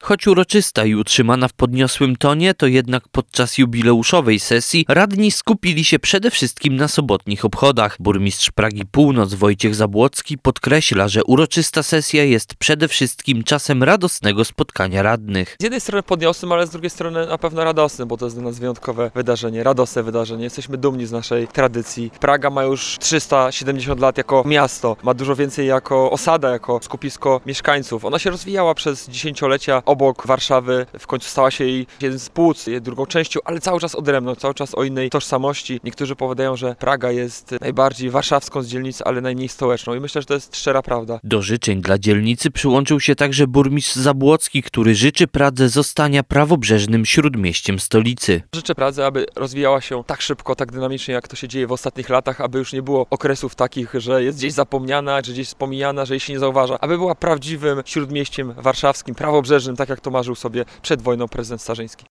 Choć uroczysta i utrzymana w podniosłym tonie, to jednak podczas jubileuszowej sesji radni skupili się przede wszystkim na sobotnich obchodach. Burmistrz Pragi Północ Wojciech Zabłocki podkreśla, że uroczysta sesja jest przede wszystkim czasem radosnego spotkania radnych. Z jednej strony podniosłym, ale z drugiej strony na pewno radosnym, bo to jest dla nas wyjątkowe wydarzenie, radosne wydarzenie. Jesteśmy dumni z naszej tradycji. Praga ma już 370 lat jako miasto, ma dużo więcej jako osada, jako skupisko mieszkańców. Ona się rozwijała przez dziesięciolecia obok Warszawy, w końcu stała się jej jeden z płuc, jej drugą częścią, ale cały czas odrębną, cały czas o innej tożsamości. Niektórzy powiadają, że Praga jest najbardziej warszawską z dzielnic, ale najmniej stołeczną i myślę, że to jest szczera prawda. Do życzeń dla dzielnicy przyłączył się także burmistrz Zabłocki, który życzy Pradze zostania prawobrzeżnym śródmieściem stolicy. Życzę Pradze, aby rozwijała się tak szybko, tak dynamicznie, jak to się dzieje w ostatnich latach, aby już nie było okresów takich, że jest gdzieś zapomniana, że gdzieś wspomniana, że jej się nie zauważa, aby była prawdziwym śródmieściem warszawskim, prawobrzeżnym, tak jak to marzył sobie przed wojną prezydent Starzyński.